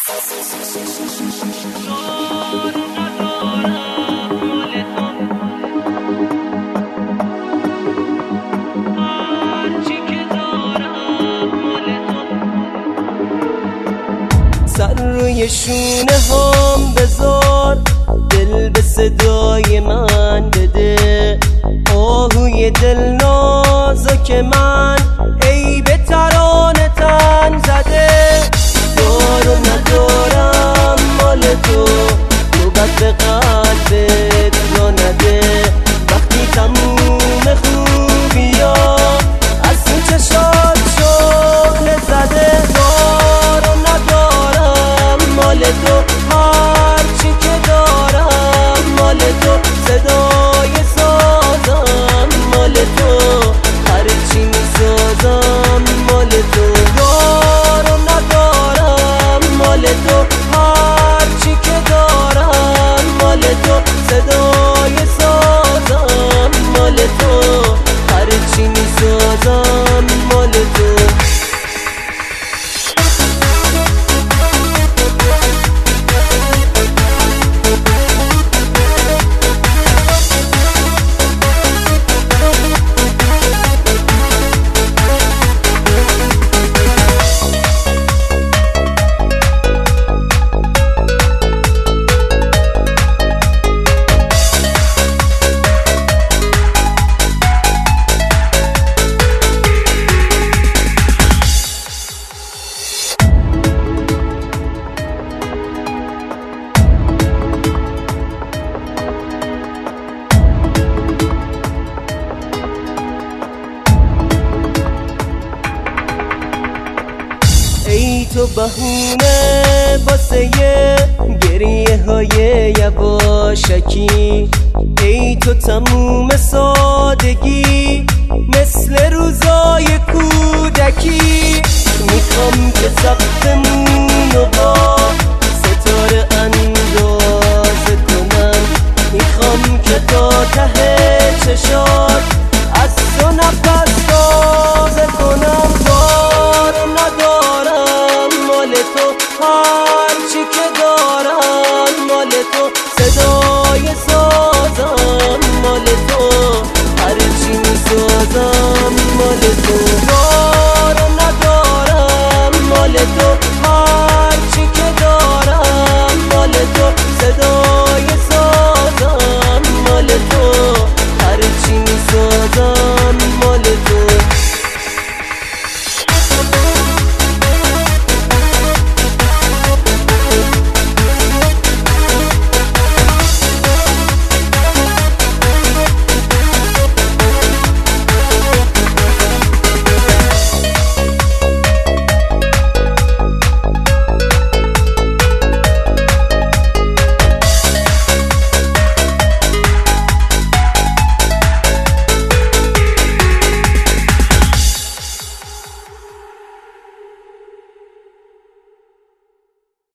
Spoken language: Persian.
سر روی شونه هم بذار، دل به صدای من بده. آهوی دل نازک من ای به ترانه تن زده. دار و ندارم مال تو، تو بد به قلبت را نده. وقتی تموم خوبیا از تو چشات شعله زده. دار و ندارم مال تو، هرچی که دارم مال تو. صدای سازم مال تو، هرچی میسازم مال تو. دار و ندارم مال تو، هرچی که دارم مال تو. صدای سازم مال تو، هرچی میسازم مال تو. ای تو بهونه واسه گریه های یواشکی. ای تو تموم سادگی مثل روزای کودکی. میخوام که سقفمونو با ستاره اندازه کنم. میخوام که تا ته چشات از تو نفس تازه کنم. دار ندارم مال تو،